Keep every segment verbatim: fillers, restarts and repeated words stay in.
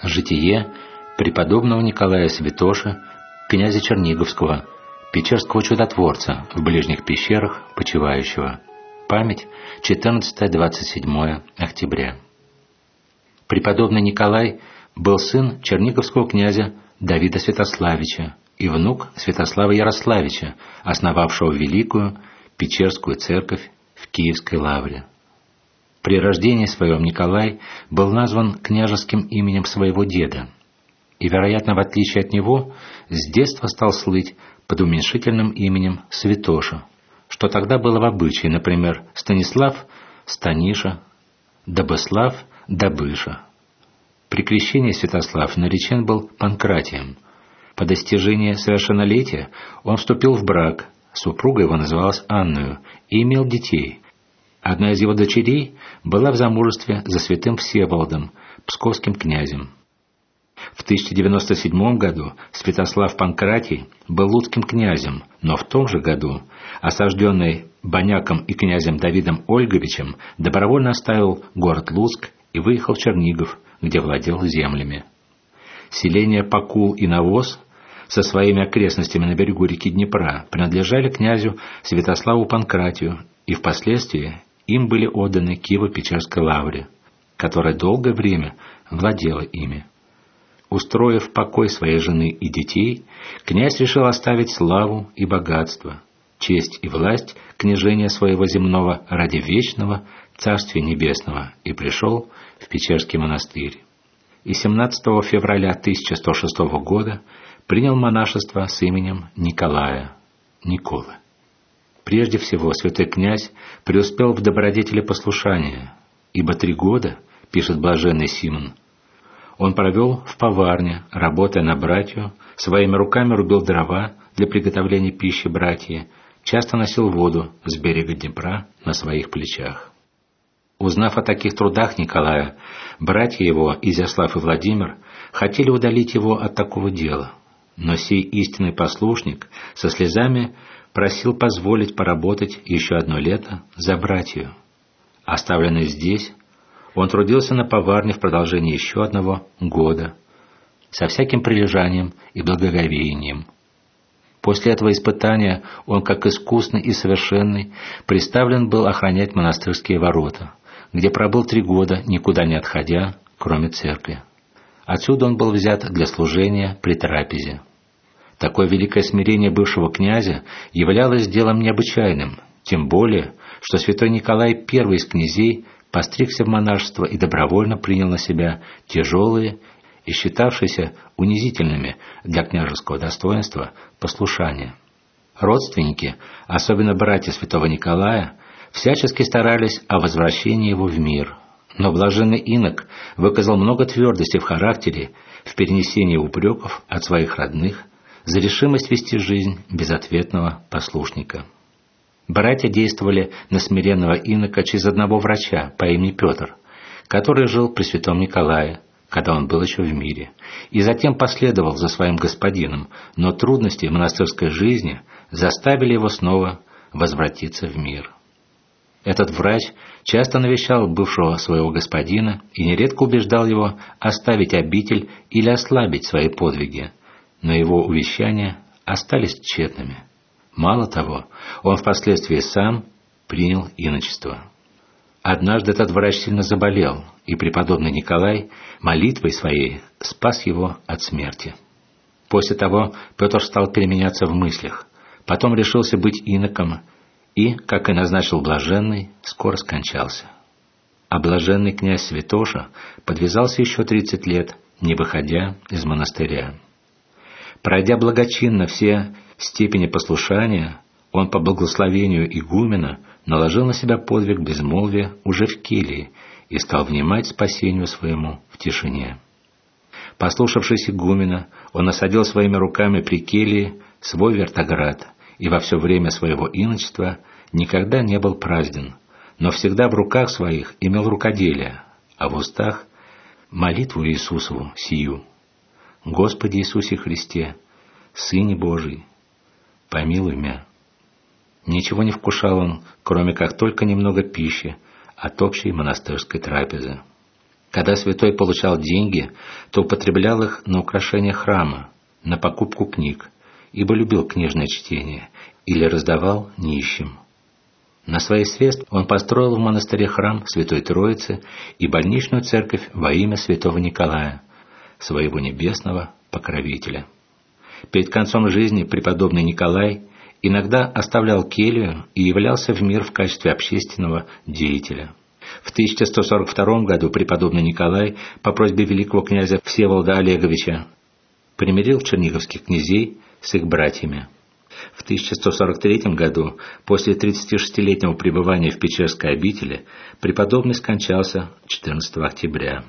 Житие преподобного Николая Святоши, князя Черниговского, печерского чудотворца, в ближних пещерах почивающего. Память четырнадцатое-двадцать седьмое октября. Преподобный Николай был сын черниговского князя Давида Святославича и внук Святослава Ярославича, основавшего великую Печерскую церковь в Киевской лавре. При рождении своем Николай был назван княжеским именем своего деда и, вероятно, в отличие от него, с детства стал слыть под уменьшительным именем Святоша, что тогда было в обычае, например, Станислав – Станиша, Добыслав – Добыша. При крещении Святослав наречен был Панкратием. По достижении совершеннолетия он вступил в брак, супруга его называлась Анною и имел детей. Одна из его дочерей была в замужестве за святым Всеволодом, псковским князем. В тысяча девяносто седьмом году Святослав Панкратий был луцким князем, но в том же году, осажденный Баняком и князем Давидом Ольговичем, добровольно оставил город Луцк и выехал в Чернигов, где владел землями. Селения Покул и Навоз со своими окрестностями на берегу реки Днепра принадлежали князю Святославу Панкратию, и впоследствии им были отданы Киево-Печерской лавре, которая долгое время владела ими. Устроив покой своей жены и детей, князь решил оставить славу и богатство, честь и власть княжения своего земного ради вечного Царствия Небесного и пришел в Печерский монастырь. И семнадцатого февраля тысяча сто шестого года принял монашество с именем Николая, Николы. Прежде всего, святой князь преуспел в добродетели послушания, ибо три года, пишет блаженный Симон, он провел в поварне, работая на братью, своими руками рубил дрова для приготовления пищи братьи, часто носил воду с берега Днепра на своих плечах. Узнав о таких трудах Николая, братья его, Изяслав и Владимир, хотели удалить его от такого дела, но сей истинный послушник со слезами просил позволить поработать еще одно лето за братью. Оставленный здесь, он трудился на поварне в продолжении еще одного года, со всяким прилежанием и благоговением. После этого испытания он, как искусный и совершенный, приставлен был охранять монастырские ворота, где пробыл три года, никуда не отходя, кроме церкви. Отсюда он был взят для служения при трапезе. Такое великое смирение бывшего князя являлось делом необычайным, тем более, что святой Николай, первый из князей, постригся в монашество и добровольно принял на себя тяжелые и считавшиеся унизительными для княжеского достоинства послушания. Родственники, особенно братья святого Николая, всячески старались о возвращении его в мир, но блаженный инок выказал много твердости в характере в перенесении упреков от своих родных за решимость вести жизнь безответного послушника. Братья действовали на смиренного инока через одного врача по имени Петр, который жил при святом Николае, когда он был еще в мире, и затем последовал за своим господином, но трудности монастырской жизни заставили его снова возвратиться в мир. Этот врач часто навещал бывшего своего господина и нередко убеждал его оставить обитель или ослабить свои подвиги, но его увещания остались тщетными. Мало того, он впоследствии сам принял иночество. Однажды этот врач сильно заболел, и преподобный Николай молитвой своей спас его от смерти. После того Петр стал переменяться в мыслях, потом решился быть иноком и, как и назначил блаженный, скоро скончался. А блаженный князь Святоша подвязался еще тридцать лет, не выходя из монастыря. Пройдя благочинно все степени послушания, он по благословению игумена наложил на себя подвиг безмолвия уже в келье и стал внимать спасению своему в тишине. Послушавшись игумена, он осадил своими руками при келье свой вертоград и во все время своего иночества никогда не был празден, но всегда в руках своих имел рукоделие, а в устах молитву Иисусову сию: «Господи Иисусе Христе, Сыне Божий, помилуй мя». Ничего не вкушал он, кроме как только немного пищи от общей монастырской трапезы. Когда святой получал деньги, то употреблял их на украшение храма, на покупку книг, ибо любил книжное чтение, или раздавал нищим. На свои средства он построил в монастыре храм Святой Троицы и больничную церковь во имя святого Николая, своего небесного покровителя. Перед концом жизни преподобный Николай иногда оставлял келью и являлся в мир в качестве общественного деятеля. В тысяча сто сорок втором году преподобный Николай по просьбе великого князя Всеволода Олеговича примирил черниговских князей с их братьями. В тысяча сто сорок третьем году, после тридцатишестилетнего пребывания в Печерской обители, преподобный скончался четырнадцатого октября.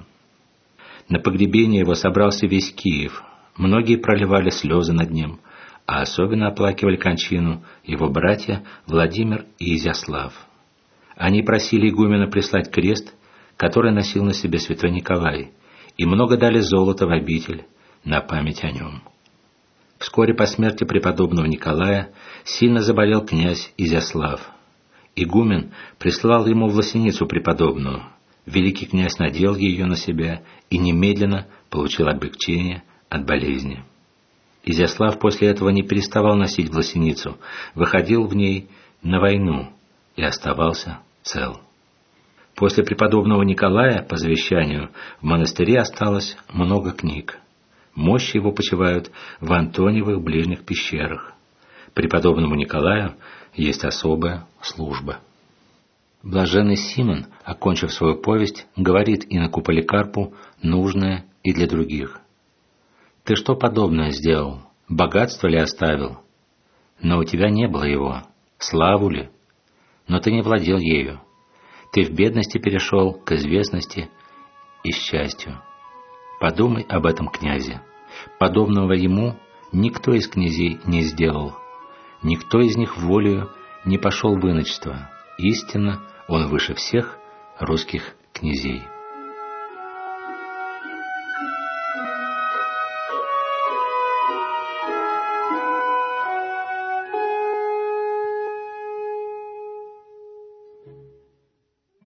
На погребение его собрался весь Киев, многие проливали слезы над ним, а особенно оплакивали кончину его братья Владимир и Изяслав. Они просили игумена прислать крест, который носил на себе святой Николай, и много дали золота в обитель на память о нем. Вскоре по смерти преподобного Николая сильно заболел князь Изяслав. Игумен прислал ему власеницу преподобную. Великий князь надел ее на себя и немедленно получил облегчение от болезни. Изяслав после этого не переставал носить власеницу, выходил в ней на войну и оставался цел. После преподобного Николая, по завещанию, в монастыре осталось много книг. Мощи его почивают в Антониевых ближних пещерах. Преподобному Николаю есть особая служба. Блаженный Симон, окончив свою повесть, говорит иноку Поликарпу нужное и для других. «Ты что подобное сделал? Богатство ли оставил? Но у тебя не было его. Славу ли? Но ты не владел ею. Ты в бедности перешел к известности и счастью. Подумай об этом князе. Подобного ему никто из князей не сделал. Никто из них волею не пошел в иночество. Истинно, он выше всех русских князей».